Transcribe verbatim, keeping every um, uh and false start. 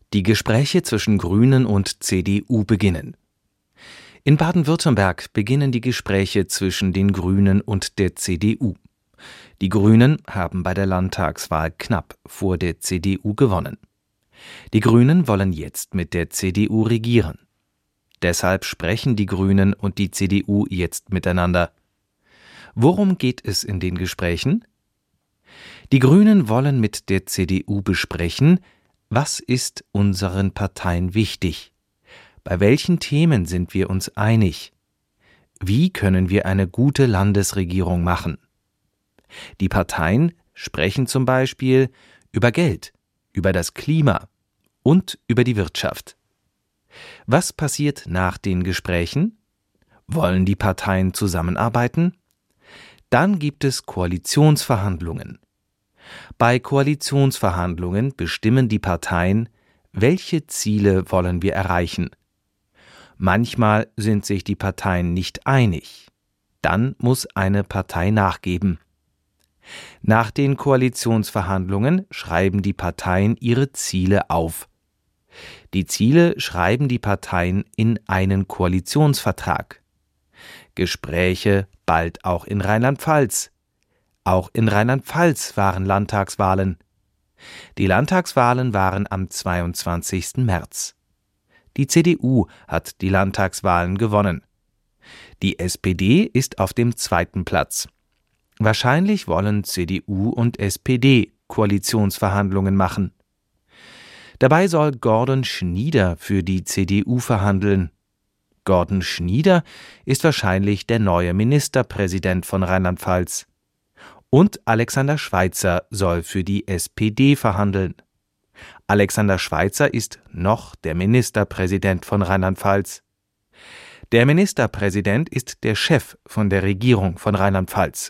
Die Gespräche zwischen Grünen und C D U beginnen. In Baden-Württemberg beginnen die Gespräche zwischen den Grünen und der C D U. Die Grünen haben bei der Landtagswahl knapp vor der C D U gewonnen. Die Grünen wollen jetzt mit der C D U regieren. Deshalb sprechen die Grünen und die C D U jetzt miteinander. Worum geht es in den Gesprächen? Die Grünen wollen mit der C D U besprechen, was ist unseren Parteien wichtig? Bei welchen Themen sind wir uns einig? Wie können wir eine gute Landesregierung machen? Die Parteien sprechen zum Beispiel über Geld, über das Klima und über die Wirtschaft. Was passiert nach den Gesprächen? Wollen die Parteien zusammenarbeiten? Dann gibt es Koalitionsverhandlungen. Bei Koalitionsverhandlungen bestimmen die Parteien, welche Ziele wollen wir erreichen. Manchmal sind sich die Parteien nicht einig. Dann muss eine Partei nachgeben. Nach den Koalitionsverhandlungen schreiben die Parteien ihre Ziele auf. Die Ziele schreiben die Parteien in einen Koalitionsvertrag. Gespräche bald auch in Rheinland-Pfalz. Auch in Rheinland-Pfalz waren Landtagswahlen. Die Landtagswahlen waren am zweiundzwanzigsten März. Die C D U hat die Landtagswahlen gewonnen. Die S P D ist auf dem zweiten Platz. Wahrscheinlich wollen C D U und S P D Koalitionsverhandlungen machen. Dabei soll Gordon Schnieder für die C D U verhandeln. Gordon Schnieder ist wahrscheinlich der neue Ministerpräsident von Rheinland-Pfalz. Und Alexander Schweitzer soll für die S P D verhandeln. Alexander Schweitzer ist noch der Ministerpräsident von Rheinland-Pfalz. Der Ministerpräsident ist der Chef von der Regierung von Rheinland-Pfalz